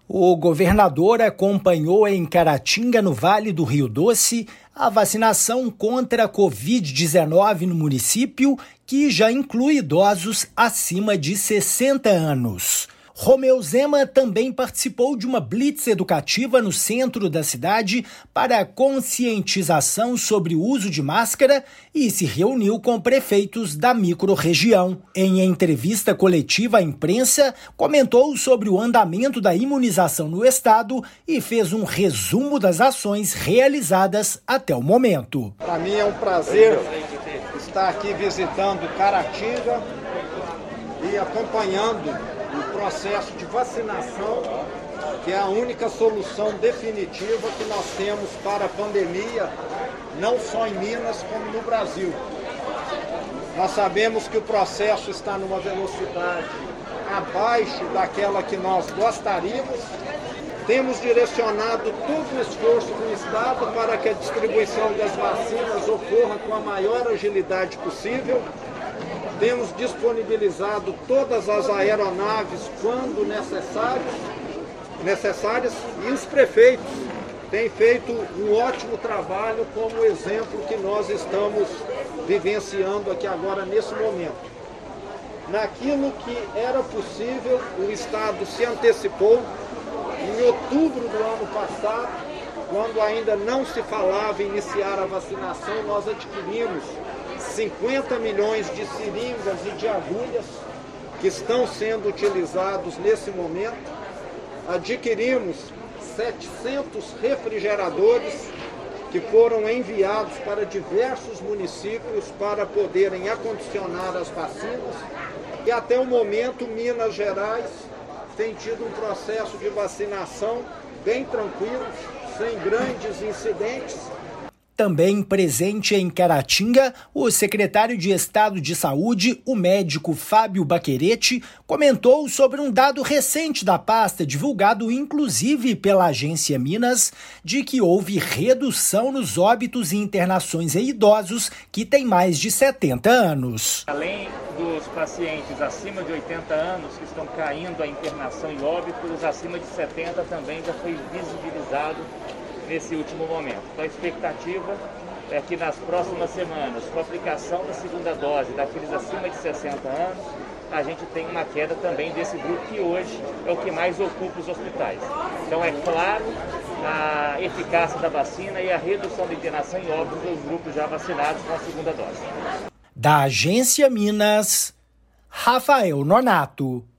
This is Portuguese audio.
O governador acompanhou em Caratinga, no Vale do Rio Doce, a vacinação contra a Covid-19 no município, que já inclui idosos acima de 60 anos. Romeu Zema também participou de uma blitz educativa no centro da cidade para conscientização sobre o uso de máscara e se reuniu com prefeitos da microrregião. Em entrevista coletiva à imprensa, comentou sobre o andamento da imunização no estado e fez um resumo das ações realizadas até o momento. Para mim é um prazer estar aqui visitando Caratinga e acompanhando o processo de vacinação, que é a única solução definitiva que nós temos para a pandemia, não só em Minas, como no Brasil. Nós sabemos que o processo está numa velocidade abaixo daquela que nós gostaríamos. Temos direcionado todo o esforço do Estado para que a distribuição das vacinas ocorra com a maior agilidade possível. Temos disponibilizado todas as aeronaves quando necessárias e os prefeitos têm feito um ótimo trabalho como o exemplo que nós estamos vivenciando aqui agora nesse momento. Naquilo que era possível, o Estado se antecipou. Em outubro do ano passado, quando ainda não se falava em iniciar a vacinação, nós adquirimos 50 milhões de seringas e de agulhas que estão sendo utilizados nesse momento. Adquirimos 700 refrigeradores que foram enviados para diversos municípios para poderem acondicionar as vacinas. E até o momento, Minas Gerais tem tido um processo de vacinação bem tranquilo, sem grandes incidentes. Também presente em Caratinga, o secretário de Estado de Saúde, o médico Fábio Baquerete, comentou sobre um dado recente da pasta, divulgado inclusive pela Agência Minas, de que houve redução nos óbitos e internações em idosos que têm mais de 70 anos. Além dos pacientes acima de 80 anos que estão caindo a internação e óbito, os acima de 70 também já foi visibilizado nesse último momento. Então a expectativa é que nas próximas semanas, com a aplicação da segunda dose daqueles acima de 60 anos, a gente tem uma queda também desse grupo que hoje é o que mais ocupa os hospitais. Então é claro a eficácia da vacina e a redução da internação em óbito dos grupos já vacinados com a segunda dose. Da Agência Minas, Rafael Nonato.